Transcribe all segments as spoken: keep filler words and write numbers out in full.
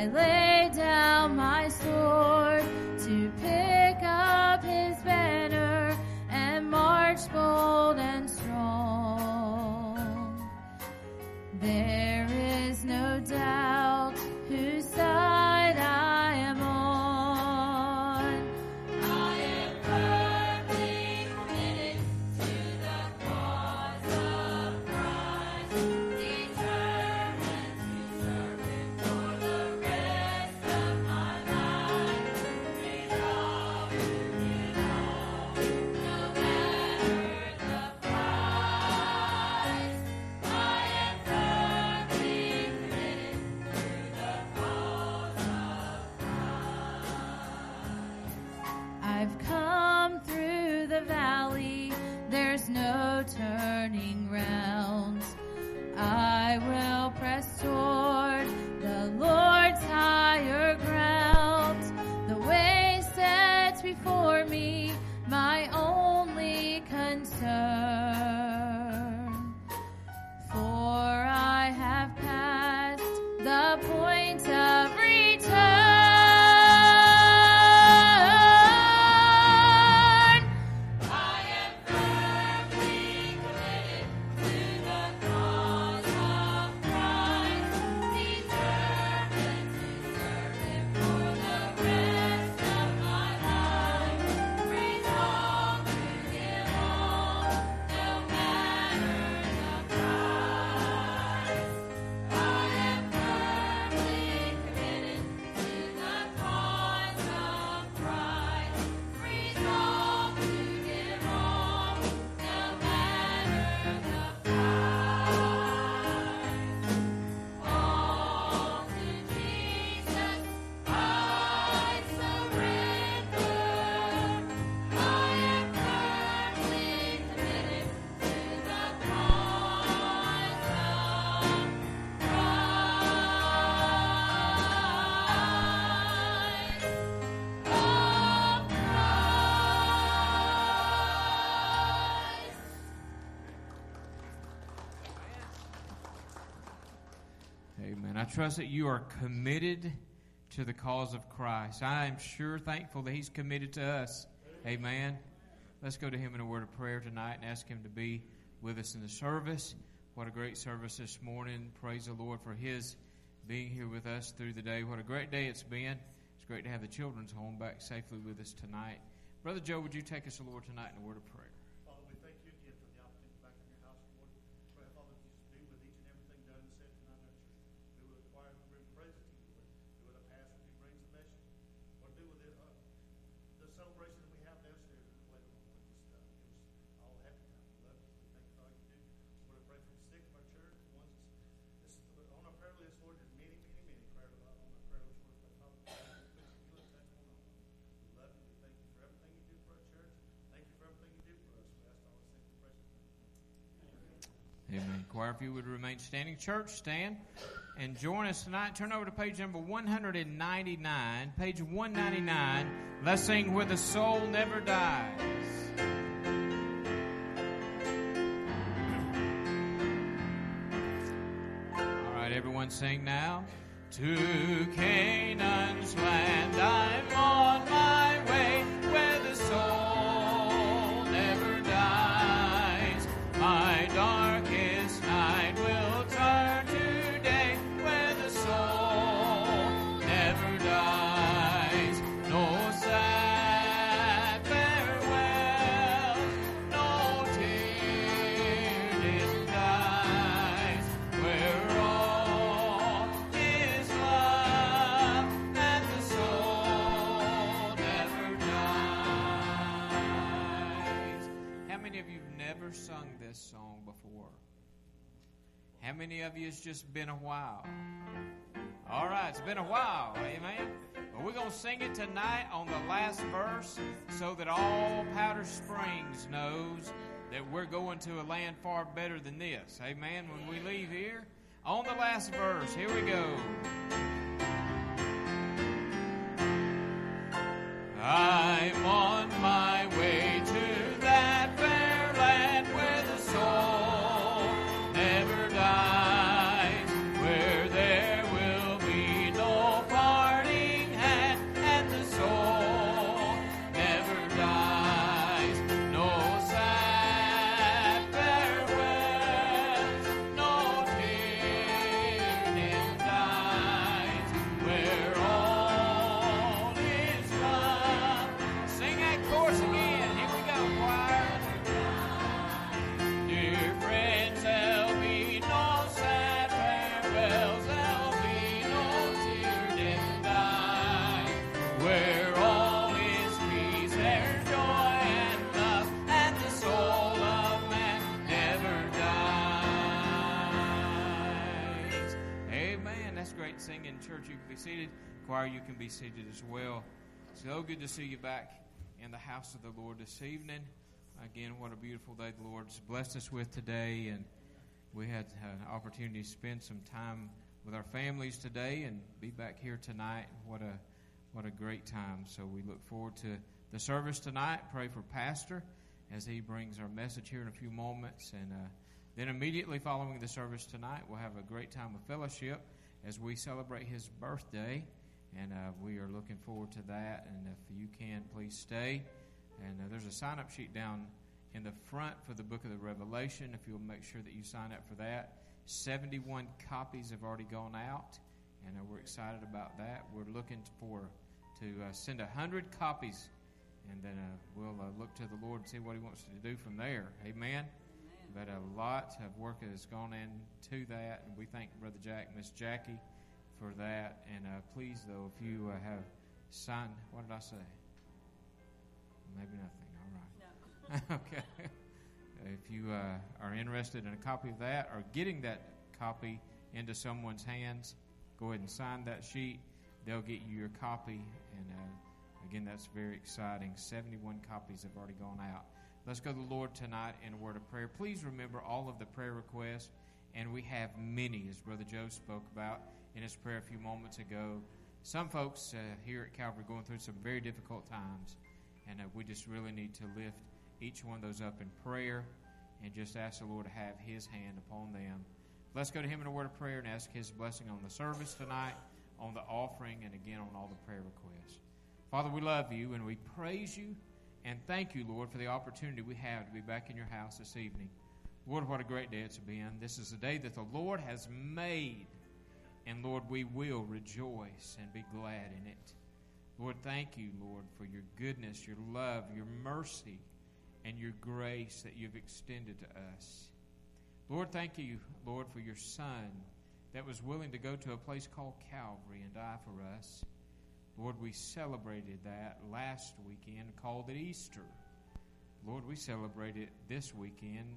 I lay down my sword to pick up his banner and march bold and strong. There is no doubt whose side I am on. I am firmly committed to the cause of Christ, determined to serve him for the rest of my life, resolved to give all, no matter the price. I am firmly committed to the cause of Christ. I've come through the valley, there's no turning round. I will press toward the Lord's higher ground. The way set before me, my only concern. For I have passed the point of return. I am firmly committed to the cause of Christ, determined to serve him for the rest of my life, resolved to give all, no matter the price. I am firmly committed to the cause of Christ, resolved to give all, no matter the price. All to Jesus I surrender. I am firmly committed to the cause of Christ. Of Christ. Amen. I trust that you are committed to the cause of Christ. I am sure thankful that he's committed to us. Amen. Let's go to him in a word of prayer tonight and ask him to be with us in the service. What a great service this morning. Praise the Lord for his being here with us through the day. What a great day it's been. It's great to have the children's home back safely with us tonight. Brother Joe, would you take us, Lord, tonight in a word of prayer? Father, we thank you again for the opportunity back in your house, Lord. Pray, Father, that you be with each and everything done and said tonight in our church. Be with the choir who bring praise to you, Lord. Be with the pastor who brings the message. Lord, be with the, uh, the celebration that we have downstairs in the playroom, Lord. Just uh, give us all a happy time. We love you. We thank you for all you do. Lord, I pray for the sick of our church, the ones that's, that's on our prayer list, Lord. There's many, many, many prayer on our prayer list, Lord. But Father, please heal and touch one on one. We love you. We thank you for everything you do for our church. Thank you for everything you do for us. We ask all this in the precious name. Amen. Choir, if you would remain standing. Church, stand and join us tonight. Turn over to page number one ninety-nine. Page one ninety-nine. Let's sing Where the Soul Never Dies. All right, everyone sing now. To Canaan's land I'm on my way, where the soul never dies. My darkest night will turn to day, where the soul never dies. No sad farewells, no tear-dim dyes, where all is love and the soul never dies. How many of you have never sung this song before? How many of you it's just been a while? All right, it's been a while, amen. But we're going to sing it tonight on the last verse so that all Powder Springs knows that we're going to a land far better than this, amen, when we leave here. On the last verse, here we go. I'm on my way to that fair land where the soul never dies, where there will be no Church, you can be seated. Choir, you can be seated as well. So good to see you back in the house of the Lord this evening. Again, what a beautiful day the Lord's blessed us with today, and we had an opportunity to spend some time with our families today and be back here tonight. What a what a great time. So we look forward to the service tonight. Pray for Pastor as he brings our message here in a few moments, and uh, then immediately following the service tonight, we'll have a great time of fellowship as we celebrate his birthday, and uh, we are looking forward to that. And if you can, please stay. And uh, there's a sign-up sheet down in the front for the book of the Revelation, if you'll make sure that you sign up for that. seventy-one copies have already gone out, and uh, we're excited about that. We're looking for to uh, send one hundred copies, and then uh, we'll uh, look to the Lord and see what he wants to do from there. Amen? But a lot of work has gone into that, and we thank Brother Jack, Miss Jackie, for that. And uh, please, though, if you uh, have signed, what did I say? Maybe nothing. All right. No. Okay. If you uh, are interested in a copy of that or getting that copy into someone's hands, go ahead and sign that sheet. They'll get you your copy. And uh, again, that's very exciting. seventy-one copies have already gone out. Let's go to the Lord tonight in a word of prayer. Please remember all of the prayer requests, and we have many, as Brother Joe spoke about in his prayer a few moments ago. Some folks uh, here at Calvary are going through some very difficult times, and uh, we just really need to lift each one of those up in prayer and just ask the Lord to have his hand upon them. Let's go to him in a word of prayer and ask his blessing on the service tonight, on the offering, and again on all the prayer requests. Father, we love you and we praise you. And thank you, Lord, for the opportunity we have to be back in your house this evening. Lord, what a great day it's been. This is the day that the Lord has made. And, Lord, we will rejoice and be glad in it. Lord, thank you, Lord, for your goodness, your love, your mercy, and your grace that you've extended to us. Lord, thank you, Lord, for your Son that was willing to go to a place called Calvary and die for us. Lord, we celebrated that last weekend, called it Easter. Lord, we celebrate it this weekend.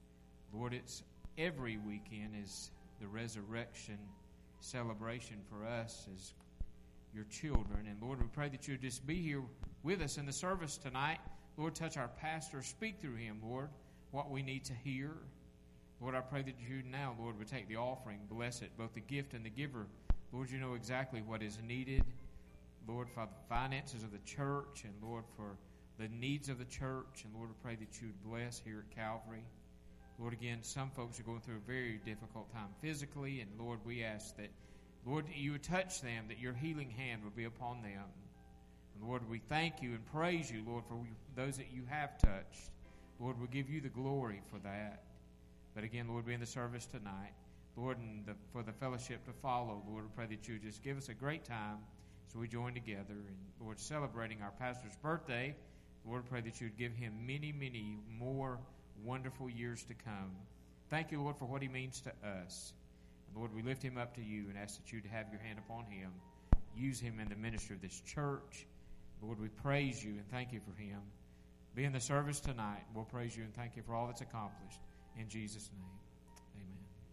Lord, it's every weekend is the resurrection celebration for us as your children. And Lord, we pray that you just be here with us in the service tonight. Lord, touch our pastor. Speak through him, Lord, what we need to hear. Lord, I pray that you now, Lord, would take the offering, bless it, both the gift and the giver. Lord, you know exactly what is needed. Lord, for the finances of the church, and Lord, for the needs of the church. And Lord, I pray that you would bless here at Calvary. Lord, again, some folks are going through a very difficult time physically. And Lord, we ask that, Lord, you would touch them, that your healing hand would be upon them. And Lord, we thank you and praise you, Lord, for those that you have touched. Lord, we give you the glory for that. But again, Lord, be in the service tonight. Lord, and the, for the fellowship to follow, Lord, we pray that you just give us a great time. So we join together and, Lord, celebrating our pastor's birthday. Lord, pray that you would give him many, many more wonderful years to come. Thank you, Lord, for what he means to us. And Lord, we lift him up to you and ask that you to have your hand upon him. Use him in the ministry of this church. Lord, we praise you and thank you for him. Be in the service tonight. We'll praise you and thank you for all that's accomplished. In Jesus' name,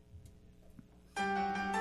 amen.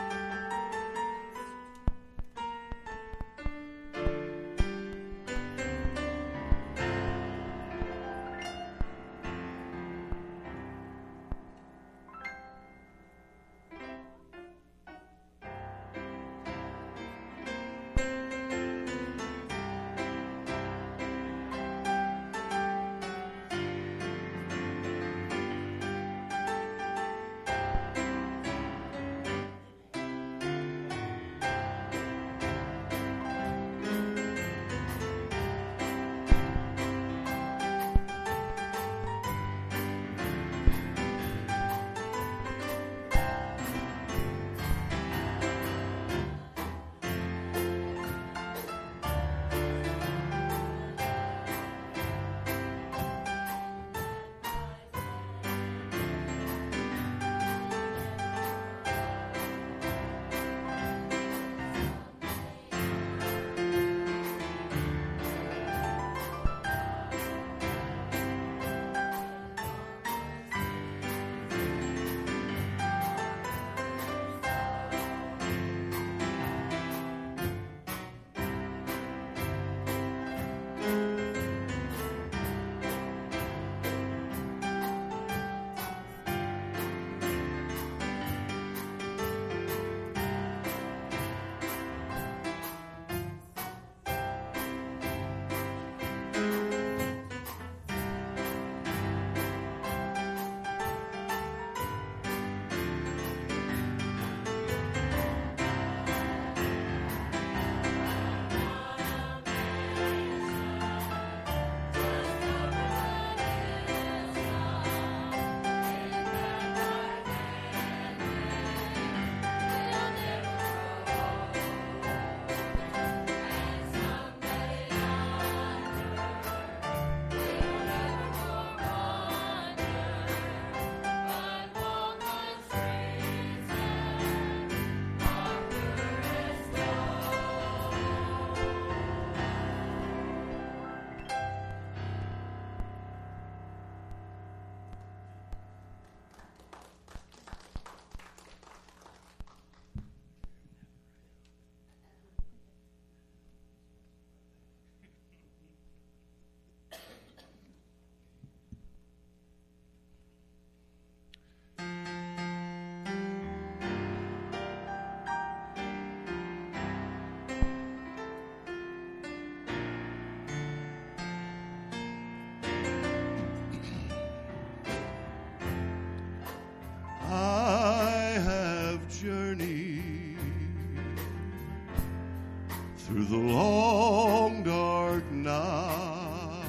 through the long dark night,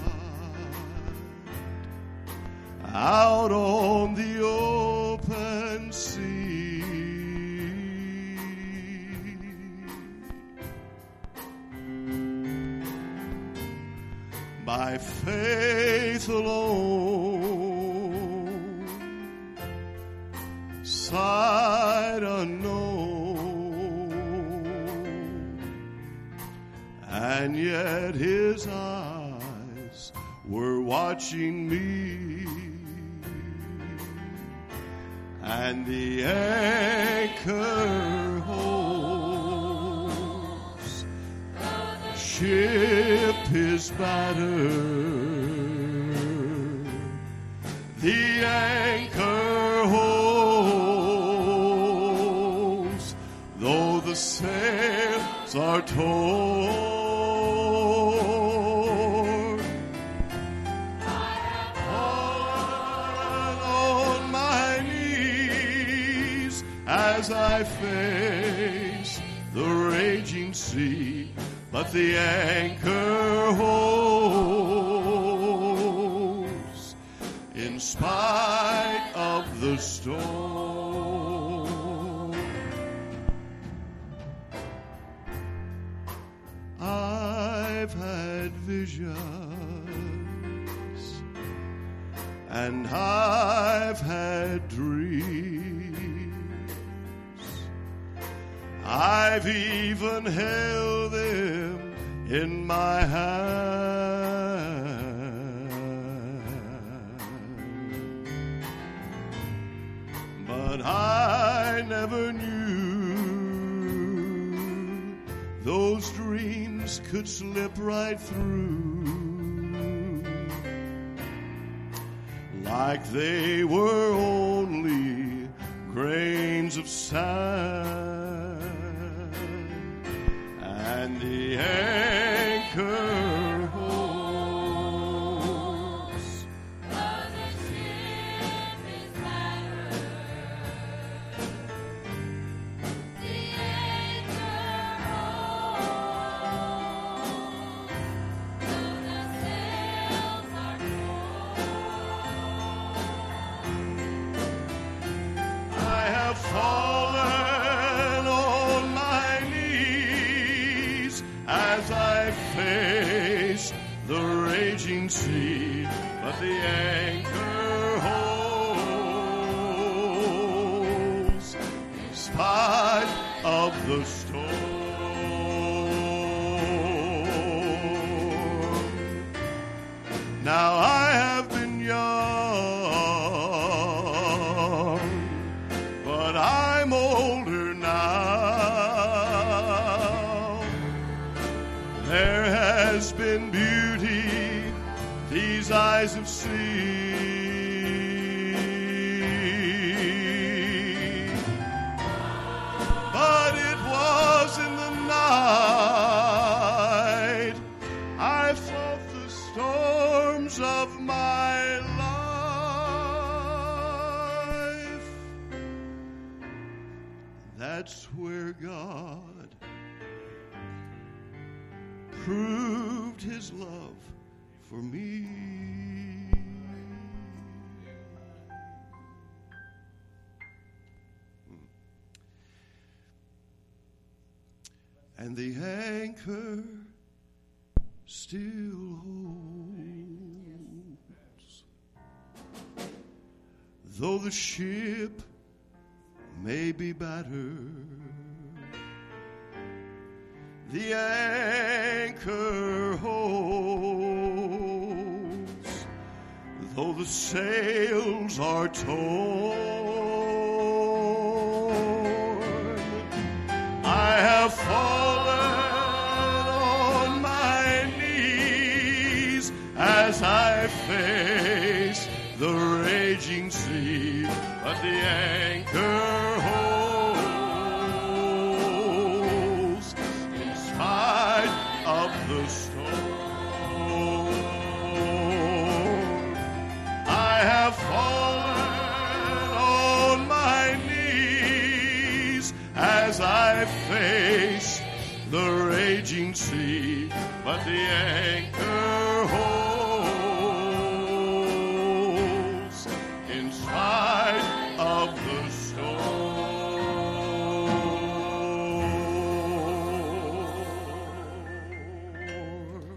out on the open sea. By faith alone, sight unknown, and yet his eyes were watching me, and the anchor holds, ship is battered, the anchor holds, though the sails are torn. I have fallen on my knees as I face the raging sea, but the anchor holds in spite of the storm. I've had visions and I've had dreams. I've even held them in my hand, but I never knew those dreams could slip right through, like they were only grains of sand. And the anchor holds, though the ship is battered, the anchor holds, though the sails are torn. I have fallen on my as I face the raging sea, but the anchor holds in spite of the storm. Now I have been young, but I'm older now. There has been beauty these eyes have seen, but it was in the night I fought the storms of my life. That's where God proved his love for me. And the anchor still holds, though the ship may be battered. The anchor holds, though the sails are torn. I have fallen on my knees as I face the raging sea, but the anchor holds in spite of the storm. I have fallen on my knees as I face the raging raging sea, but the anchor holds in spite of the storm.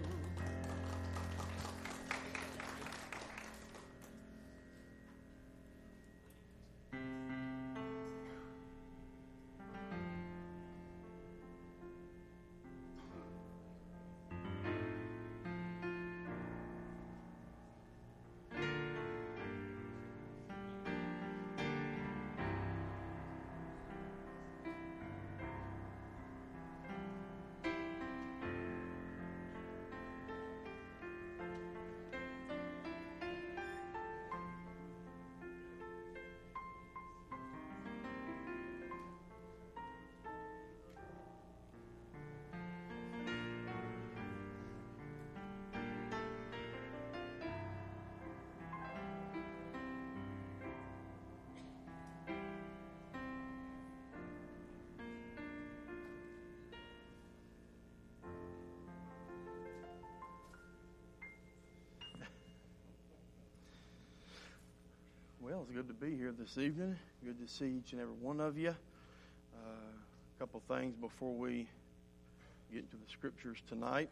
Well, it's good to be here this evening. Good to see each and every one of you. Uh, a couple things before we get into the scriptures tonight.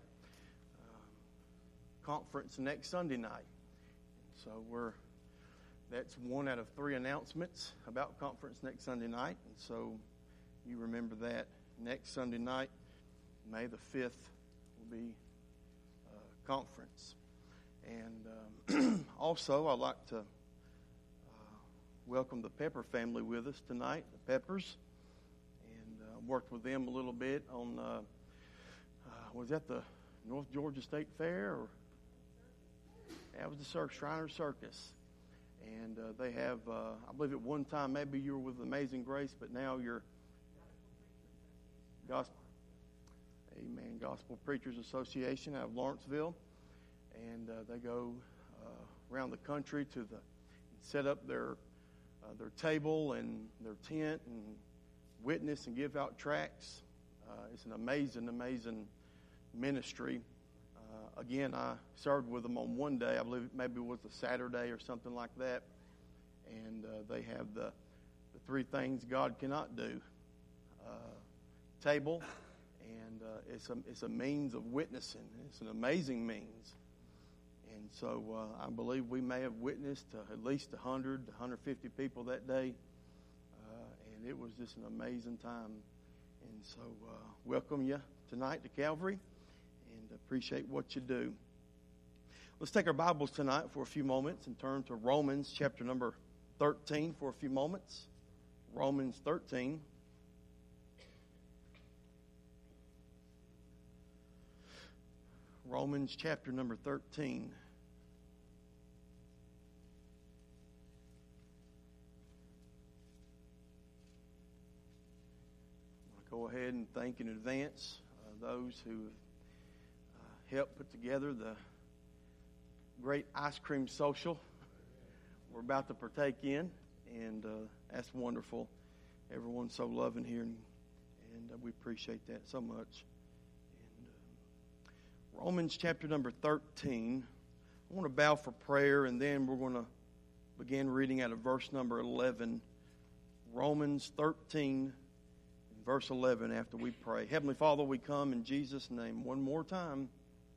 Um, conference next Sunday night. So we're that's one out of three announcements about conference next Sunday night. And so you remember that next Sunday night, May the fifth, will be uh, conference. And um, also, I'd like to welcome the Pepper family with us tonight, the Peppers, and uh, worked with them a little bit on, uh, uh, was that the North Georgia State Fair? Or that was the Cir- Shriner Circus. And uh, they have, uh, I believe at one time maybe you were with Amazing Grace, but now you're Gospel, Amen, Gospel Preachers Association out of Lawrenceville. And uh, they go uh, around the country to the, set up their Uh, their table and their tent and witness and give out tracts. Uh, it's an amazing, amazing ministry. Uh, again, I served with them on one day. I believe maybe it was a Saturday or something like that. And uh, they have the, the three things God cannot do. Uh, table, and uh, it's, a, it's a means of witnessing. It's an amazing means. And so uh, I believe we may have witnessed uh, at least one hundred, one hundred fifty people that day. Uh, and it was just an amazing time. And so uh, welcome you tonight to Calvary and appreciate what you do. Let's take our Bibles tonight for a few moments and turn to Romans chapter number thirteen for a few moments. Romans thirteen. Romans chapter number thirteen. Go ahead and thank in advance uh, those who have uh, helped put together the great ice cream social we're about to partake in, and uh, that's wonderful. Everyone's so loving here, and, and uh, we appreciate that so much. And, uh, Romans chapter number thirteen. I want to bow for prayer, and then we're going to begin reading out of verse number eleven. Romans thirteen. Verse eleven, after we pray. Heavenly Father, we come in Jesus' name one more time.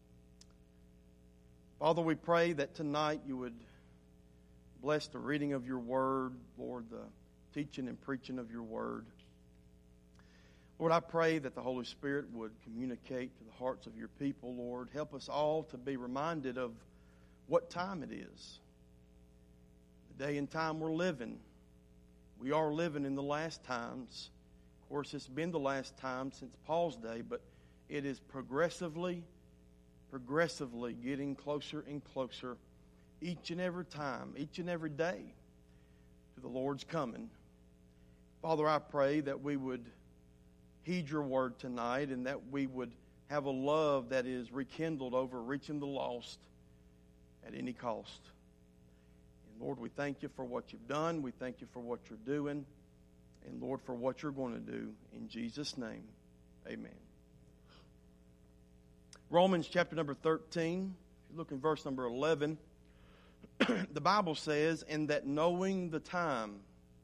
Father, we pray that tonight you would bless the reading of your word, Lord, the teaching and preaching of your word. Lord, I pray that the Holy Spirit would communicate to the hearts of your people, Lord. Help us all to be reminded of what time it is. The day and time we're living. We are living in the last times. Of course, it's been the last time since Paul's day, but it is progressively, progressively getting closer and closer each and every time, each and every day to the Lord's coming. Father, I pray that we would heed your word tonight and that we would have a love that is rekindled over reaching the lost at any cost. And Lord, we thank you for what you've done. We thank you for what you're doing. And Lord, for what you're going to do. In Jesus' name, amen. Romans chapter number thirteen, if you look in verse number eleven, the Bible says, "And that knowing the time,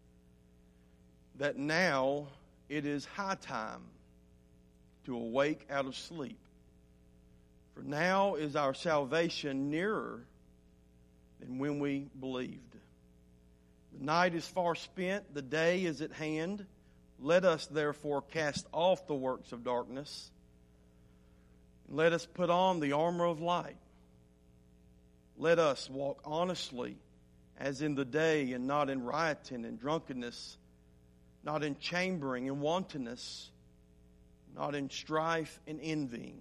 that now it is high time to awake out of sleep. For now is our salvation nearer than when we believed. The night is far spent, the day is at hand. Let us therefore cast off the works of darkness, and let us put on the armor of light. Let us walk honestly as in the day, and not in rioting and drunkenness, not in chambering and wantonness, not in strife and envying.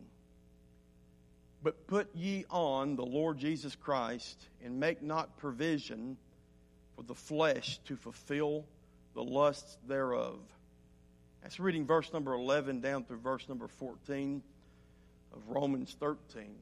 But put ye on the Lord Jesus Christ, and make not provision for the flesh to fulfill the lusts thereof." That's reading verse number eleven down through verse number fourteen of Romans thirteen.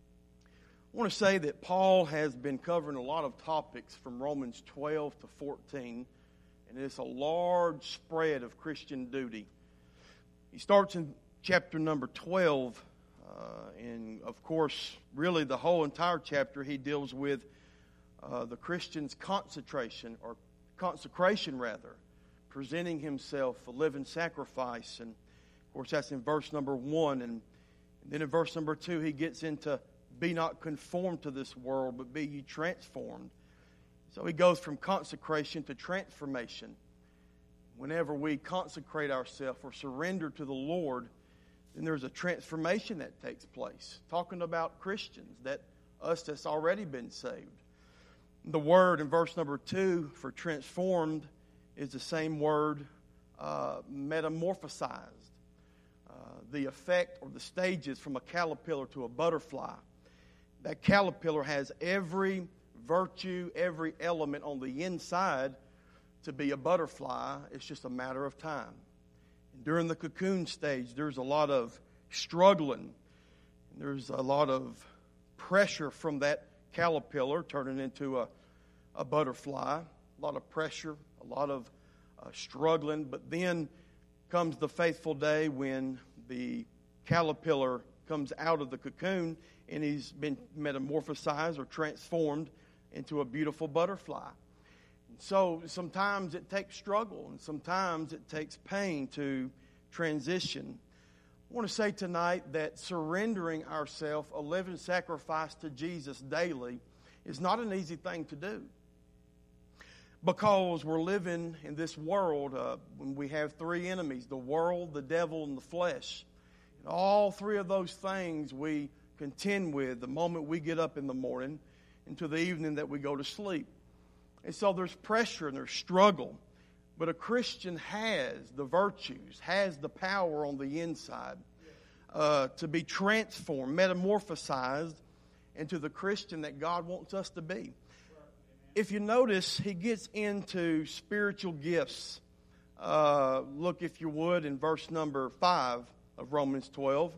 I want to say that Paul has been covering a lot of topics from Romans twelve to fourteen, and it's a large spread of Christian duty. He starts in chapter number twelve, uh, and of course, really the whole entire chapter he deals with uh, the Christian's concentration, or consecration rather, presenting himself a living sacrifice. And of course, that's in verse number one. And, and then in verse number two, he gets into "Be not conformed to this world, but be ye transformed." So he goes from consecration to transformation. Whenever we consecrate ourselves or surrender to the Lord, then there's a transformation that takes place. Talking about Christians, that us that's already been saved. The word in verse number two for transformed is the same word, uh, metamorphosized. Uh, the effect or the stages from a caterpillar to a butterfly. That caterpillar has every virtue, every element on the inside to be a butterfly. It's just a matter of time. And during the cocoon stage, there's a lot of struggling. There's a lot of pressure from that caterpillar turning into a, a butterfly. A lot of pressure, a lot of uh, struggling. But then comes the faithful day when the caterpillar comes out of the cocoon and he's been metamorphosized or transformed into a beautiful butterfly. And so sometimes it takes struggle, and sometimes it takes pain to transition. I want to say tonight that surrendering ourselves, a living sacrifice to Jesus daily, is not an easy thing to do. Because we're living in this world uh, when we have three enemies: the world, the devil, and the flesh. And all three of those things we contend with the moment we get up in the morning into the evening that we go to sleep. And so there's pressure and there's struggle. But a Christian has the virtues, has the power on the inside uh, to be transformed, metamorphosized into the Christian that God wants us to be. If you notice, he gets into spiritual gifts. Uh, look, if you would, in verse number five of Romans twelve.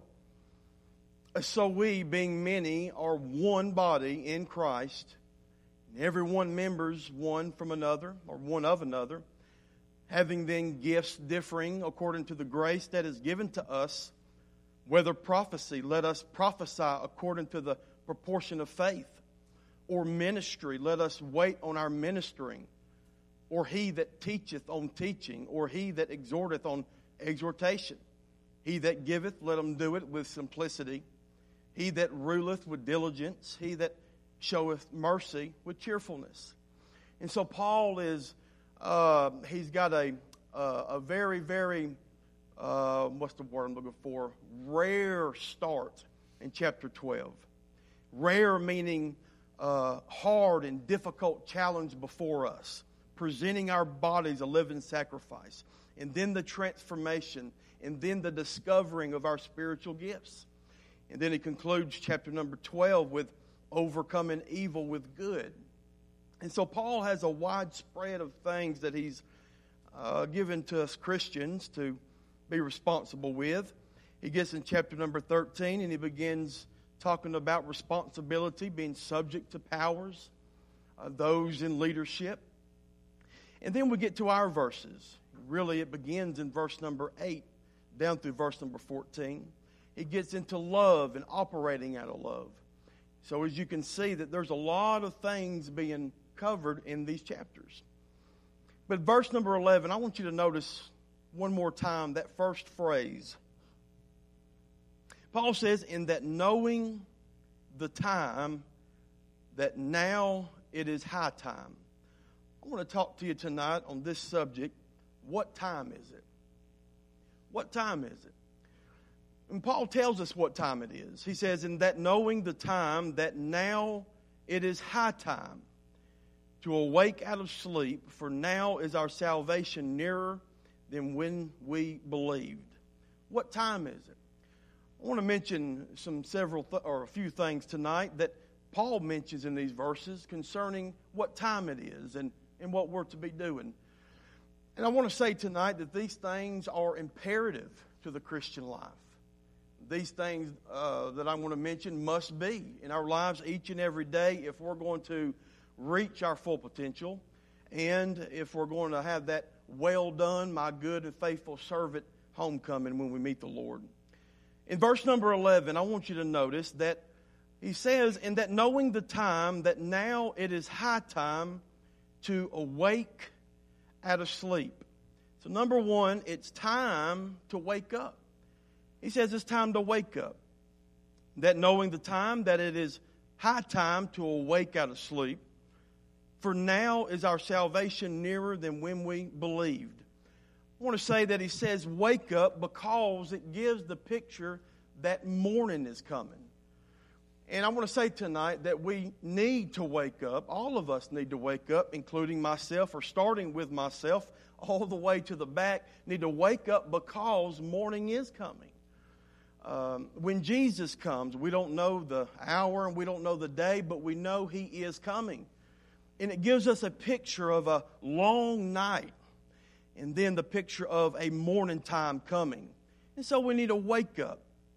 "So we, being many, are one body in Christ, and every one members one from another, or one of another, having then gifts differing according to the grace that is given to us, whether prophecy, let us prophesy according to the proportion of faith, or ministry, let us wait on our ministering, or he that teacheth on teaching, or he that exhorteth on exhortation. He that giveth, let him do it with simplicity. He that ruleth with diligence. He that showeth mercy with cheerfulness." And so Paul is, uh, he's got a, uh, a very, very, uh, what's the word I'm looking for? Rare start in chapter twelve. Rare meaning uh, hard and difficult challenge before us. Presenting our bodies a living sacrifice. And then the transformation. And then the discovering of our spiritual gifts. And then he concludes chapter number twelve with overcoming evil with good. And so Paul has a wide spread of things that he's uh, given to us Christians to be responsible with. He gets in chapter number thirteen and he begins talking about responsibility, being subject to powers, uh, those in leadership. And then we get to our verses. Really, it begins in verse number eight down through verse number fourteen. He gets into love and operating out of love. So as you can see that there's a lot of things being covered in these chapters. But verse number eleven, I want you to notice one more time that first phrase. Paul says, in that knowing the time, that now it is high time. I want to talk to you tonight on this subject. What time is it? What time is it? And Paul tells us what time it is. He says, in that knowing the time, that now it is high time to awake out of sleep, for now is our salvation nearer than when we believed. What time is it? I want to mention some several th- or a few things tonight that Paul mentions in these verses concerning what time it is and, and what we're to be doing. And I want to say tonight that these things are imperative to the Christian life. These things uh, that I want to mention must be in our lives each and every day if we're going to reach our full potential and if we're going to have that well done, my good and faithful servant homecoming when we meet the Lord. In verse number eleven, I want you to notice that he says, in that knowing the time, that now it is high time to awake out of sleep. So number one, it's time to wake up. He says it's time to wake up. That knowing the time, that it is high time to awake out of sleep. For now is our salvation nearer than when we believed. I want to say that he says wake up because it gives the picture that morning is coming. And I want to say tonight that we need to wake up. All of us need to wake up, including myself, or starting with myself, all the way to the back, need to wake up because morning is coming. Um, when Jesus comes, we don't know the hour and we don't know the day, but we know He is coming. And it gives us a picture of a long night and then the picture of a morning time coming. And so we need to wake up.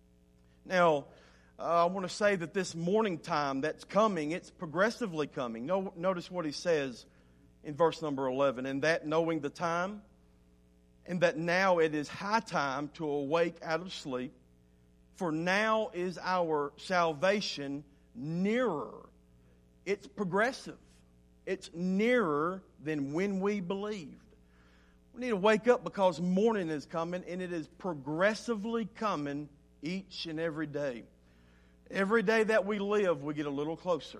Now, uh, I want to say that this morning time that's coming, it's progressively coming. No, notice what he says in verse number eleven. And that knowing the time, and that now it is high time to awake out of sleep, for now is our salvation nearer. It's progressive. It's nearer than when we believed. We need to wake up because morning is coming, and it is progressively coming each and every day. Every day that we live, we get a little closer,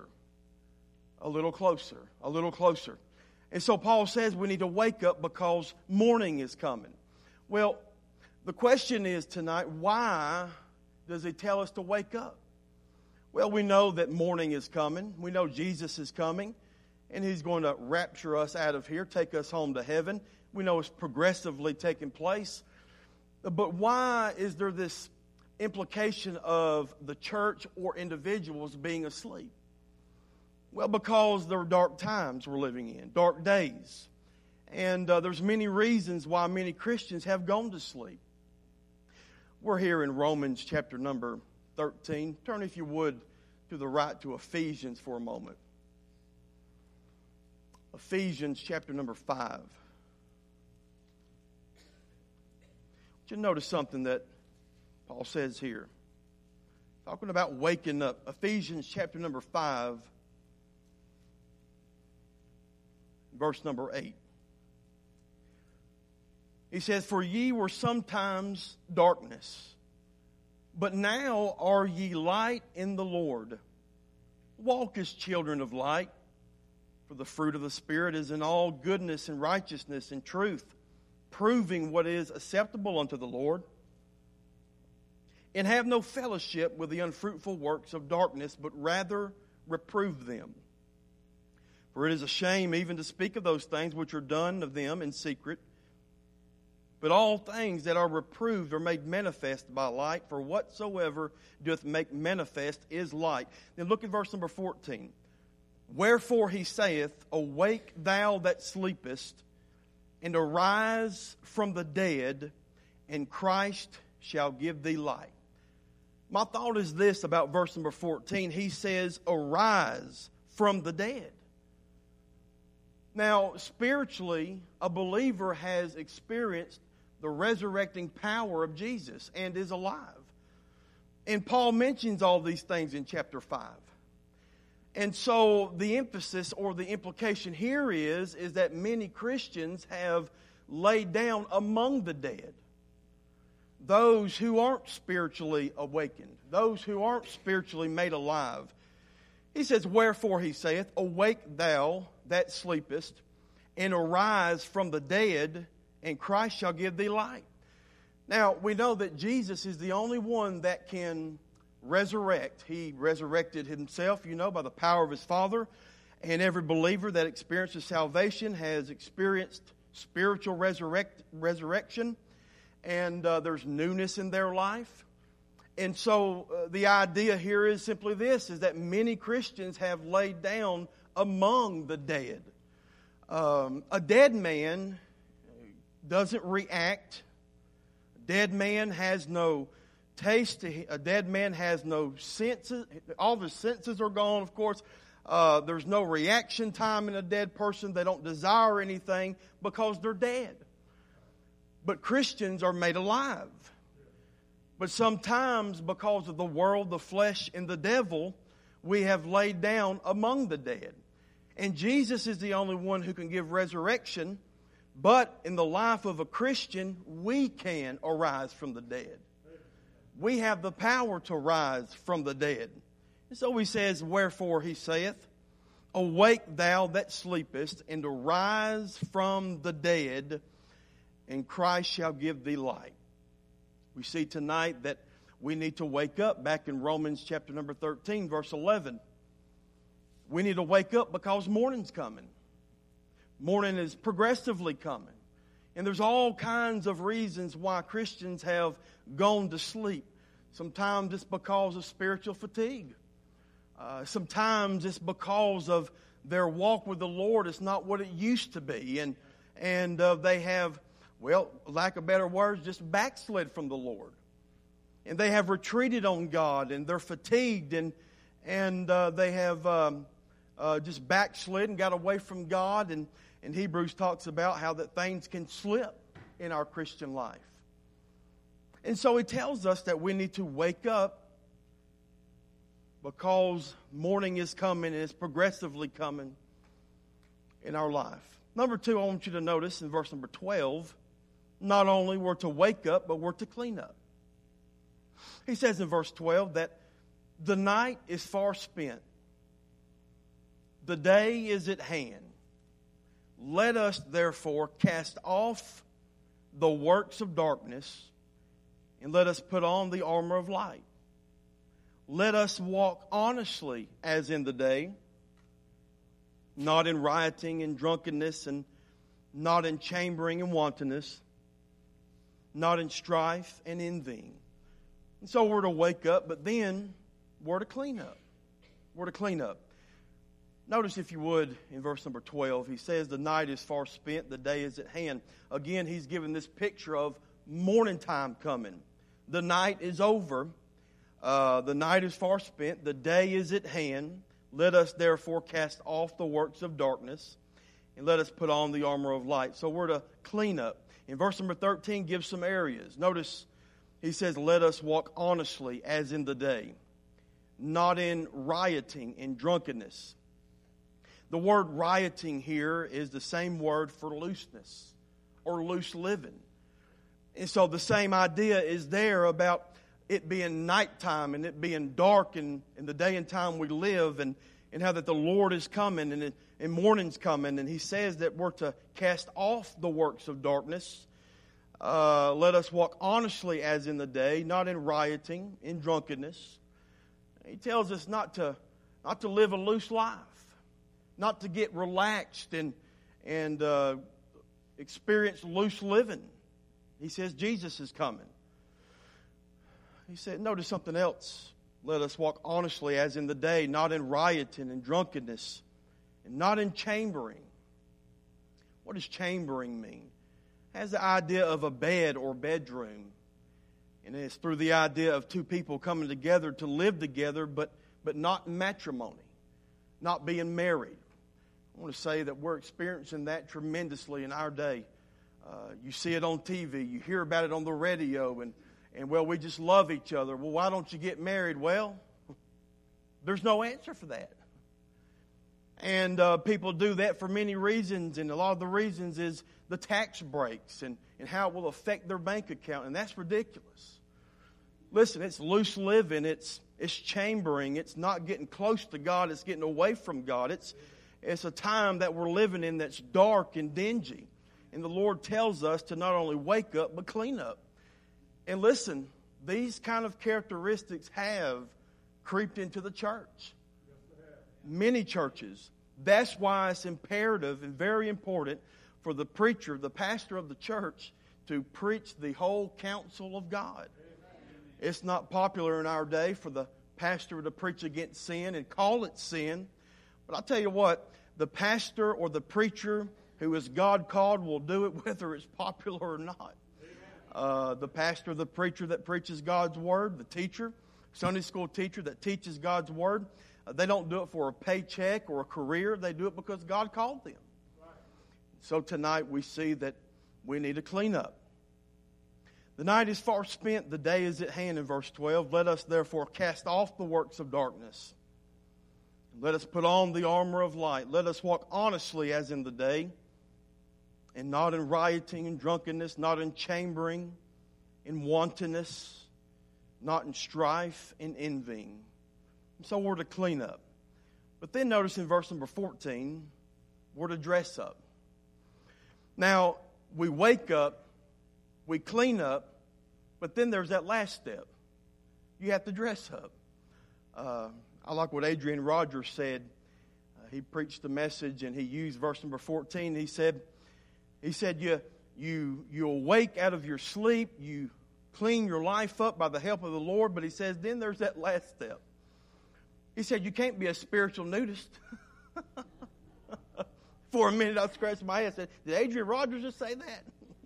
a little closer, a little closer. And so Paul says we need to wake up because morning is coming. Well, the question is tonight, why does he tell us to wake up? Well, we know that morning is coming. We know Jesus is coming, and He's going to rapture us out of here, take us home to heaven. We know it's progressively taking place. But why is there this implication of the church or individuals being asleep? Well, because there are dark times we're living in, dark days. And uh, there's many reasons why many Christians have gone to sleep. We're here in Romans chapter number thirteen. Turn, if you would, to the right to Ephesians for a moment. Ephesians chapter number five. You notice something that Paul says here. Talking about waking up. Ephesians chapter number five, verse number eight. He says, for ye were sometimes darkness, but now are ye light in the Lord. Walk as children of light, for the fruit of the Spirit is in all goodness and righteousness and truth, proving what is acceptable unto the Lord. And have no fellowship with the unfruitful works of darkness, but rather reprove them. For it is a shame even to speak of those things which are done of them in secret. But all things that are reproved are made manifest by light, for whatsoever doth make manifest is light. Then look at verse number fourteen. Wherefore he saith, awake thou that sleepest, and arise from the dead, and Christ shall give thee light. My thought is this about verse number fourteen. He says, arise from the dead. Now, spiritually, a believer has experienced the resurrecting power of Jesus and is alive. And Paul mentions all these things in chapter five. And so the emphasis or the implication here is, is that many Christians have laid down among the dead. Those who aren't spiritually awakened. Those who aren't spiritually made alive. He says, wherefore he saith, awake thou that sleepest, and arise from the dead, and Christ shall give thee light. Now, we know that Jesus is the only one that can resurrect. He resurrected himself, you know, by the power of his Father. And every believer that experiences salvation has experienced spiritual resurrect, resurrection. And uh, there's newness in their life. And so uh, the idea here is simply this, is that many Christians have laid down among the dead. Um, a dead man doesn't react. A dead man has no taste. A dead man has no senses. All of his senses are gone, of course. Uh, there's no reaction time in a dead person. They don't desire anything because they're dead. But Christians are made alive. But sometimes because of the world, the flesh, and the devil, we have laid down among the dead. And Jesus is the only one who can give resurrection. But in the life of a Christian, we can arise from the dead. We have the power to rise from the dead. And so he says, wherefore he saith, awake thou that sleepest, and arise from the dead, and Christ shall give thee light. We see tonight that we need to wake up. Back in Romans chapter number thirteen, verse eleven. We need to wake up because morning's coming. Morning is progressively coming. And there's all kinds of reasons why Christians have gone to sleep. Sometimes it's because of spiritual fatigue. Uh, sometimes it's because of their walk with the Lord. It's not what it used to be. And, and uh, they have, well, lack of better words, just backslid from the Lord. And they have retreated on God, and they're fatigued, and, and uh, they have um, uh, just backslid and got away from God. And, and Hebrews talks about how that things can slip in our Christian life. And so he tells us that we need to wake up because morning is coming and it's progressively coming in our life. Number two, I want you to notice in verse number twelve, not only we're to wake up, but we're to clean up. He says in verse twelve that the night is far spent. The day is at hand. Let us therefore cast off the works of darkness, and let us put on the armor of light. Let us walk honestly as in the day, not in rioting and drunkenness, and not in chambering and wantonness, not in strife and envying. And so we're to wake up, but then we're to clean up. We're to clean up. Notice, if you would, in verse number twelve, he says, the night is far spent, the day is at hand. Again, he's given this picture of morning time coming. The night is over. Uh, the night is far spent. The day is at hand. Let us therefore cast off the works of darkness, and let us put on the armor of light. So we're to clean up. In verse number thirteen gives some areas. Notice he says, let us walk honestly as in the day, not in rioting and drunkenness. The word rioting here is the same word for looseness or loose living. And so the same idea is there about it being nighttime and it being dark and in the day and time we live, and, and how that the Lord is coming and, and morning's coming. And he says that we're to cast off the works of darkness. Uh, let us walk honestly as in the day, not in rioting, in drunkenness. He tells us not to, not to live a loose life, not to get relaxed and, and uh, experience loose living. He says Jesus is coming. He said, notice something else. Let us walk honestly as in the day, not in rioting and drunkenness, and not in chambering. What does chambering mean? It has the idea of a bed or bedroom. And it's through the idea of two people coming together to live together, but, but not in matrimony, not being married. I want to say that we're experiencing that tremendously in our day. Uh, you see it on T V, you hear about it on the radio, and And, well, we just love each other. Well, why don't you get married? Well, there's no answer for that. And uh, people do that for many reasons, and a lot of the reasons is the tax breaks and, and how it will affect their bank account, and that's ridiculous. Listen, it's loose living, it's it's chambering, it's not getting close to God, it's getting away from God. It's it's a time that we're living in that's dark and dingy. And the Lord tells us to not only wake up, but clean up. And listen, these kind of characteristics have creeped into the church. Many churches. That's why it's imperative and very important for the preacher, the pastor of the church, to preach the whole counsel of God. It's not popular in our day for the pastor to preach against sin and call it sin. But I'll tell you what, the pastor or the preacher who is God called will do it whether it's popular or not. Uh, the pastor, the preacher that preaches God's Word, the teacher, Sunday school teacher that teaches God's Word, uh, they don't do it for a paycheck or a career. They do it because God called them. Right. So tonight we see that we need to clean up. The night is far spent, the day is at hand in verse twelve. Let us therefore cast off the works of darkness. Let us put on the armor of light. Let us walk honestly as in the day, and not in rioting and drunkenness, not in chambering, in wantonness, not in strife and envying. So we're to clean up. But then notice in verse number fourteen, we're to dress up. Now, we wake up, we clean up, but then there's that last step. You have to dress up. Uh, I like what Adrian Rogers said. Uh, he preached the message and he used verse number fourteen. He said, he said, you, you, you awake out of your sleep, you clean your life up by the help of the Lord, but he says, then there's that last step. He said, you can't be a spiritual nudist. For a minute, I scratched my head and said, did Adrian Rogers just say that?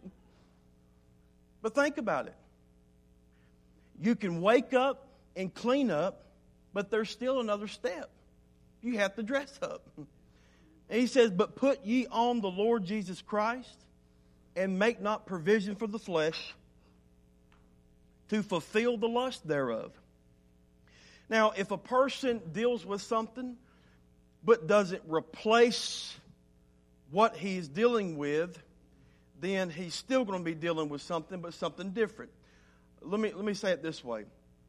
But think about it. You can wake up and clean up, but there's still another step. You have to dress up. And he says, but put ye on the Lord Jesus Christ, and make not provision for the flesh to fulfill the lust thereof. Now, if a person deals with something, but doesn't replace what he's dealing with, then he's still going to be dealing with something, but something different. Let me, let me say it this way.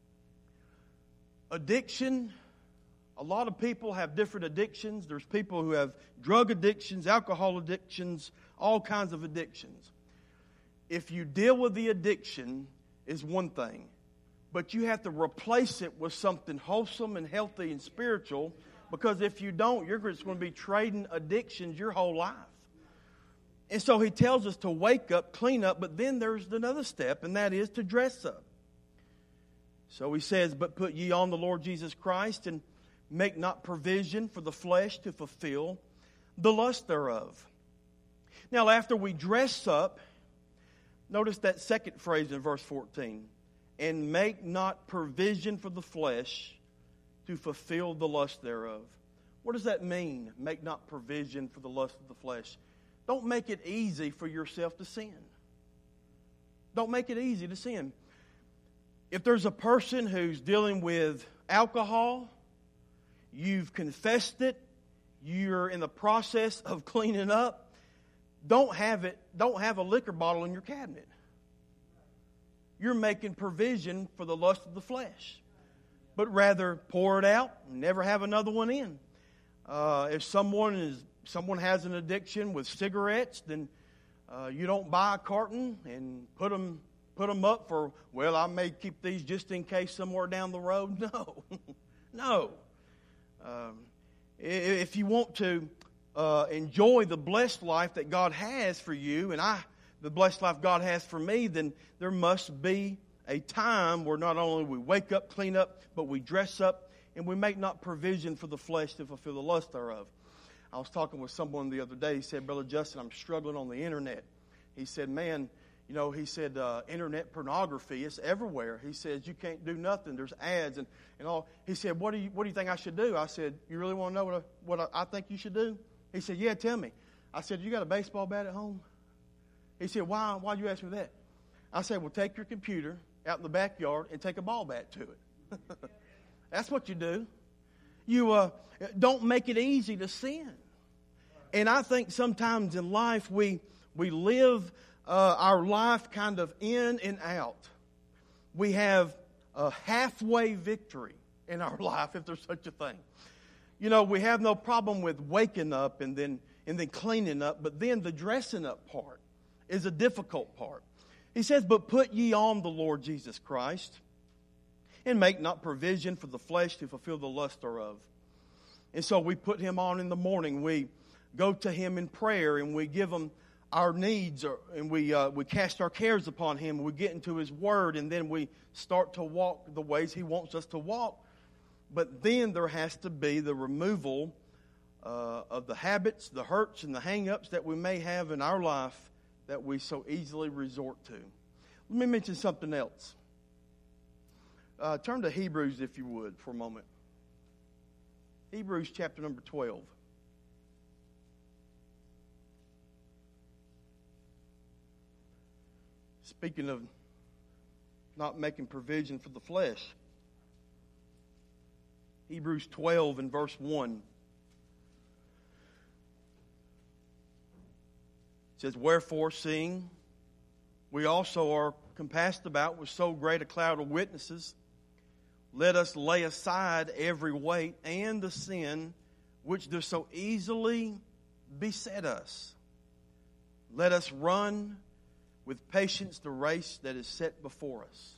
Addiction, a lot of people have different addictions. There's people who have drug addictions, alcohol addictions, all kinds of addictions. If you deal with the addiction is one thing, but you have to replace it with something wholesome and healthy and spiritual, because if you don't, you're just going to be trading addictions your whole life. And so he tells us to wake up, clean up, but then there's another step, and that is to dress up. So he says, but put ye on the Lord Jesus Christ, and make not provision for the flesh to fulfill the lust thereof. Now, after we dress up, notice that second phrase in verse fourteen. And make not provision for the flesh to fulfill the lust thereof. What does that mean, make not provision for the lust of the flesh? Don't make it easy for yourself to sin. Don't make it easy to sin. If there's a person who's dealing with alcohol, you've confessed it, you're in the process of cleaning up, don't have it, don't have a liquor bottle in your cabinet. You're making provision for the lust of the flesh. But rather pour it out and never have another one in. Uh, if someone is someone has an addiction with cigarettes, then uh, you don't buy a carton and put them put them up for, well, I may keep these just in case somewhere down the road. No, no. Um, if you want to uh, enjoy the blessed life that God has for you, and I. the blessed life God has for me, then there must be a time where not only we wake up, clean up, but we dress up, and we make not provision for the flesh to fulfill the lust thereof. I was talking with someone the other day. He said, Brother Justin, I'm struggling on the internet. He said, man, you know, he said, uh, internet pornography, it's everywhere. He says, you can't do nothing. There's ads and, and all. He said, what do you what do you think I should do? I said, you really want to know what I, what I, I think you should do? He said, yeah, tell me. I said, you got a baseball bat at home? He said, why, why'd you ask me that? I said, well, take your computer out in the backyard and take a ball bat to it. That's what you do. You uh, don't make it easy to sin. And I think sometimes in life we we live uh, our life kind of in and out. We have a halfway victory in our life, if there's such a thing. You know, we have no problem with waking up and then and then cleaning up, but then the dressing up part is a difficult part. He says, "But put ye on the Lord Jesus Christ, and make not provision for the flesh to fulfill the lust thereof." And so we put Him on in the morning. We go to Him in prayer, and we give Him our needs, and we uh, we cast our cares upon Him. We get into His Word, and then we start to walk the ways He wants us to walk. But then there has to be the removal uh, of the habits, the hurts, and the hang-ups that we may have in our life that we so easily resort to. Let me mention something else. Uh, turn to Hebrews, if you would, for a moment. Hebrews chapter number twelve. Speaking of not making provision for the flesh, Hebrews twelve and verse one says, "Wherefore, seeing we also are compassed about with so great a cloud of witnesses, let us lay aside every weight and the sin which does so easily beset us. Let us run with patience the race that is set before us."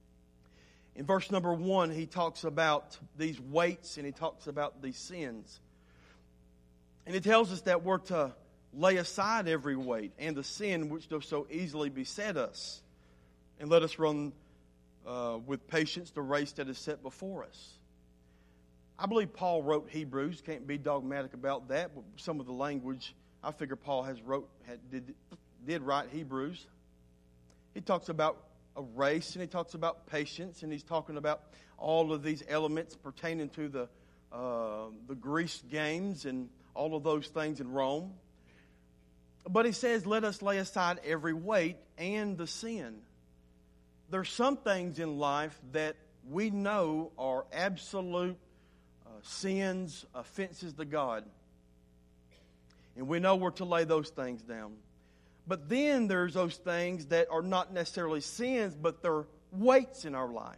In verse number one, he talks about these weights and he talks about these sins. And he tells us that we're to lay aside every weight and the sin which does so easily beset us. And let us run uh, with patience the race that is set before us. I believe Paul wrote Hebrews. Can't be dogmatic about that. But some of the language, I figure Paul has wrote had, did, did write Hebrews. He talks about a race, and he talks about patience, and he's talking about all of these elements pertaining to the uh, the Greece games and all of those things in Rome. But he says, let us lay aside every weight and the sin. There's some things in life that we know are absolute uh, sins, offenses to God. And we know we're to lay those things down. But then there's those things that are not necessarily sins, but they're weights in our life.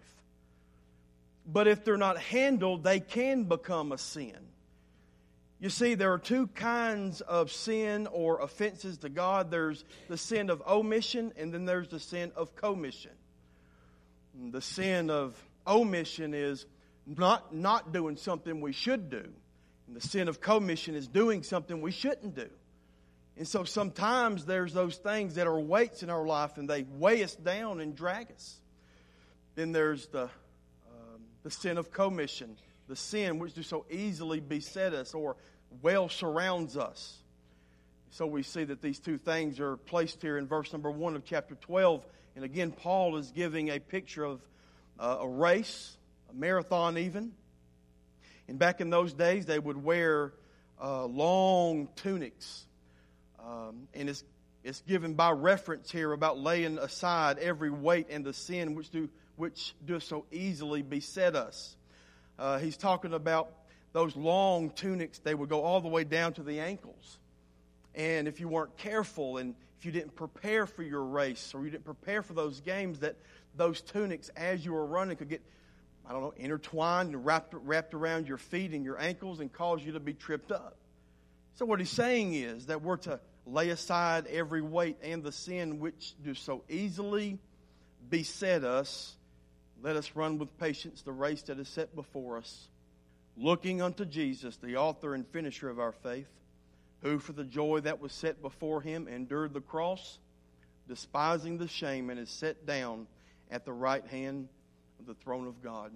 But if they're not handled, they can become a sin. You see, there are two kinds of sin or offenses to God. There's the sin of omission, and then there's the sin of commission. And the sin of omission is not, not doing something we should do. And the sin of commission is doing something we shouldn't do. And so sometimes there's those things that are weights in our life, and they weigh us down and drag us. Then there's the um, the sin of commission, the sin which do so easily beset us or well surrounds us. So we see that these two things are placed here in verse number one of chapter twelve. And again, Paul is giving a picture of uh, a race, a marathon even. And back in those days, they would wear uh, long tunics. Um, and it's, it's given by reference here about laying aside every weight and the sin which do, which do so easily beset us. Uh, he's talking about those long tunics. They would go all the way down to the ankles. And if you weren't careful and if you didn't prepare for your race or you didn't prepare for those games, that those tunics as you were running could get, I don't know, intertwined and wrapped, wrapped around your feet and your ankles and cause you to be tripped up. So what he's saying is that we're to lay aside every weight and the sin which do so easily beset us. Let us run with patience the race that is set before us, looking unto Jesus, the author and finisher of our faith, who for the joy that was set before him endured the cross, despising the shame, and is set down at the right hand of the throne of God.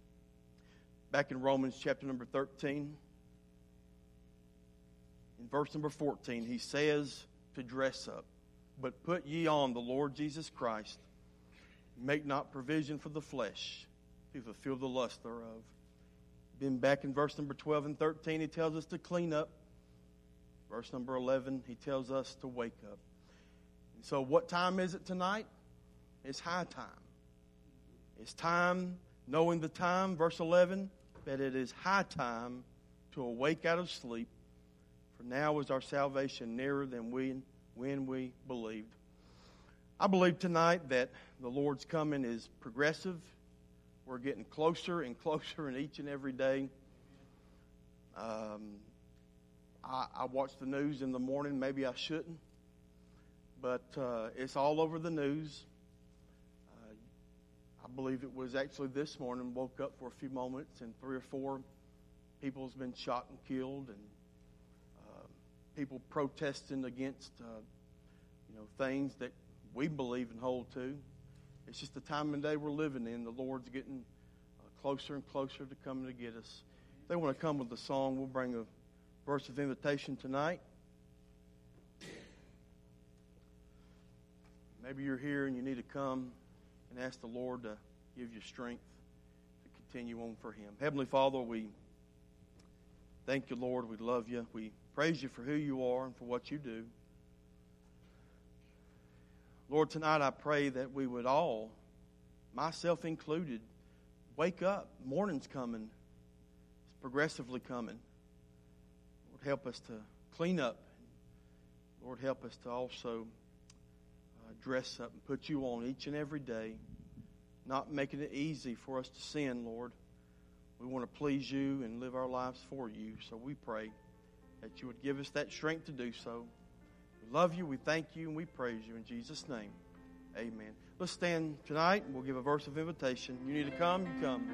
Back in Romans chapter number thirteen, in verse number fourteen, he says to dress up, but put ye on the Lord Jesus Christ. Make not provision for the flesh to fulfill the lust thereof. Then back in verse number twelve and thirteen, he tells us to clean up. Verse number eleven, he tells us to wake up. And so what time is it tonight? It's high time. It's time, knowing the time, verse eleven, that it is high time to awake out of sleep, for now is our salvation nearer than we when we believed. I believe tonight that the Lord's coming is progressive. We're getting closer and closer in each and every day. Um, I, I watch the news in the morning. Maybe I shouldn't. But uh, it's all over the news. Uh, I believe it was actually this morning. Woke up for a few moments and three or four people's been shot and killed. And uh, people protesting against uh, you know, things that we believe and hold to. It's just the time and day we're living in. The Lord's getting uh, closer and closer to coming to get us. If they want to come with a song, we'll bring a verse of invitation tonight. Maybe you're here and you need to come and ask the Lord to give you strength to continue on for Him. Heavenly Father, we thank you, Lord. We love you. We praise you for who you are and for what you do. Lord, tonight I pray that we would all, myself included, wake up. Morning's coming. It's progressively coming. Lord, help us to clean up. Lord, help us to also uh, dress up and put you on each and every day, not making it easy for us to sin, Lord. We want to please you and live our lives for you. So we pray that you would give us that strength to do so. We love you, we thank you, and we praise you in Jesus' name. Amen. Let's stand tonight and we'll give a verse of invitation. You need to come, you come.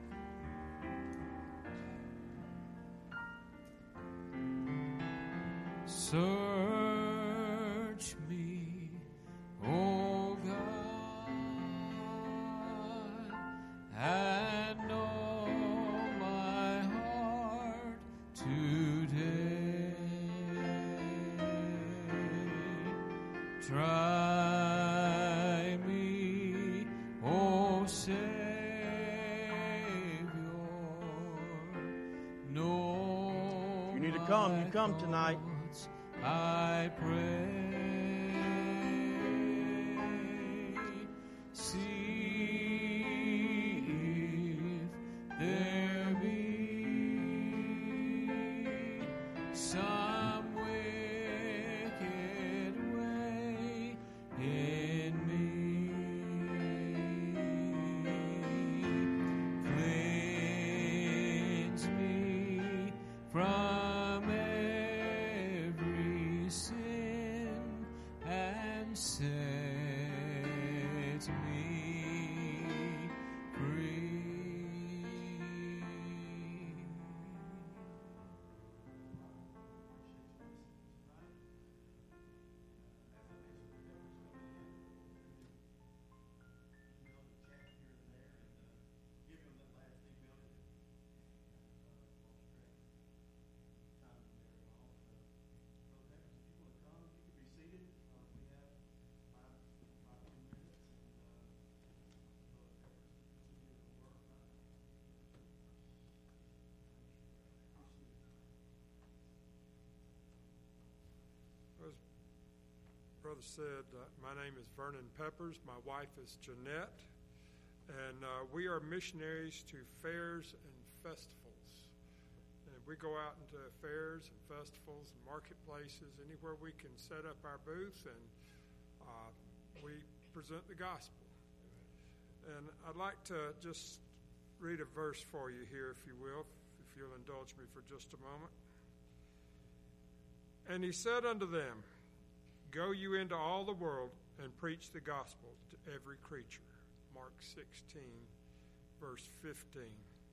Search me, O God, and know my heart today. Try me, O Savior, know You need to come, you my come tonight. thoughts, I pray. See if there be some wicked way in me. Cleanse me from every sin and set me free. As Brother said, uh, my name is Vernon Peppers. My wife is Jeanette. And uh, we are missionaries to fairs and festivals. And we go out into fairs and festivals and marketplaces, anywhere we can set up our booth, and uh, we present the gospel. And I'd like to just read a verse for you here, if you will, if you'll indulge me for just a moment. And he said unto them, Go you into all the world and preach the gospel to every creature. Mark sixteen, verse fifteen.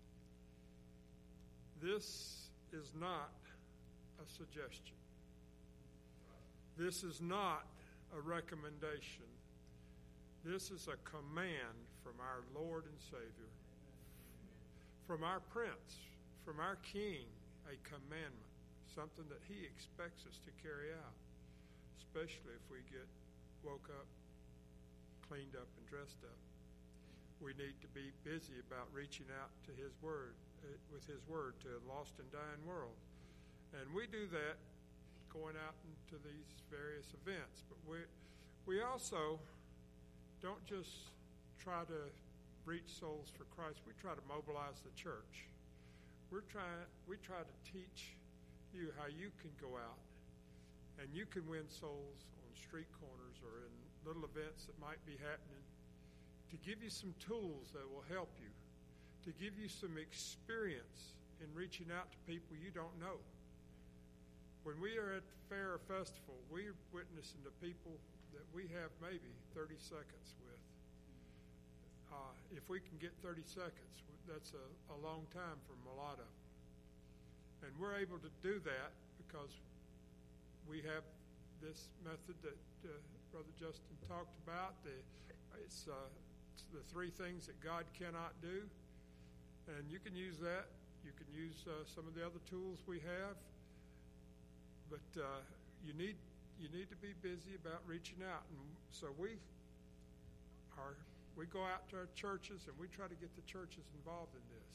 This is not a suggestion. This is not a recommendation. This is a command from our Lord and Savior, from our Prince, from our King, a commandment, something that He expects us to carry out, especially if we get woke up, cleaned up, and dressed up. We need to be busy about reaching out to His Word, uh, with His Word to a lost and dying world. And we do that going out into these various events. But we we also don't just try to reach souls for Christ, we try to mobilize the church. We're trying, we try to teach you how you can go out and you can win souls on street corners or in little events that might be happening, to give you some tools that will help you, to give you some experience in reaching out to people you don't know. When we are at the fair or festival, we're witnessing to people that we have maybe thirty seconds with. Uh, if we can get thirty seconds, that's a, a long time for a lot of them. And we're able to do that because we have this method that uh, Brother Justin talked about. The, it's, uh, it's the three things that God cannot do. And you can use that. You can use uh, some of the other tools we have. But uh, you need you need to be busy about reaching out. And so we are we go out to our churches and we try to get the churches involved in this.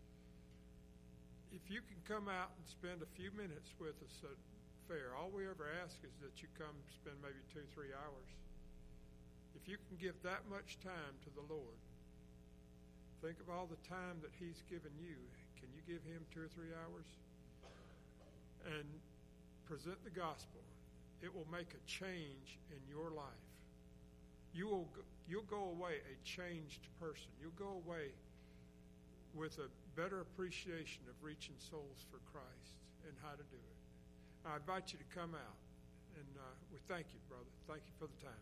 If you can come out and spend a few minutes with us at fair, all we ever ask is that you come spend maybe two, three hours. If you can give that much time to the Lord, think of all the time that He's given you. Can you give Him two or three hours? And present the gospel. It will make a change in your life. You will go, you'll go away a changed person. You'll go away with a better appreciation of reaching souls for Christ and how to do it. I invite you to come out, and uh, we thank you, brother. Thank you for the time.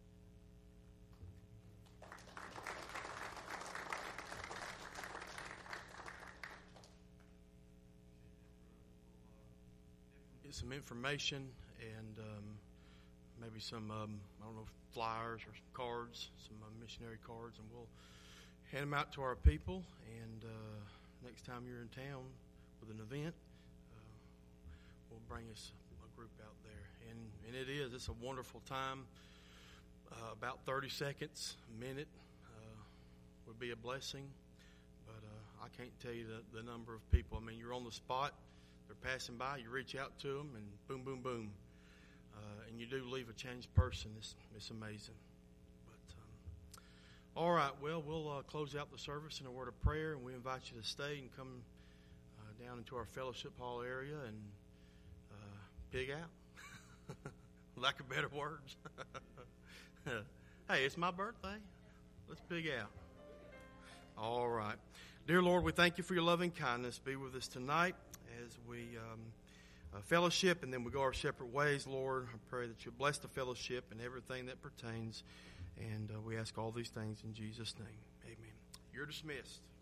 Get some information and um, maybe some, um, I don't know, flyers or some cards, some uh, missionary cards, and we'll hand them out to our people. And uh, next time you're in town with an event, uh, we'll bring us a group out there. And, and it is, it's a wonderful time. Uh, about thirty seconds, a minute uh, would be a blessing. But uh, I can't tell you the, the number of people. I mean, you're on the spot. They're passing by, you reach out to them, and boom, boom, boom. Uh, and you do leave a changed person. It's, it's amazing. But um, all right, well, we'll uh, close out the service in a word of prayer, and we invite you to stay and come uh, down into our fellowship hall area and uh, pig out. Lack of better words. Hey, it's my birthday. Let's pig out. All right. Dear Lord, we thank you for your loving kindness. Be with us tonight as we um, uh, fellowship, and then we go our separate ways. Lord, I pray that you bless the fellowship and everything that pertains, and uh, we ask all these things in Jesus' name. Amen. You're dismissed.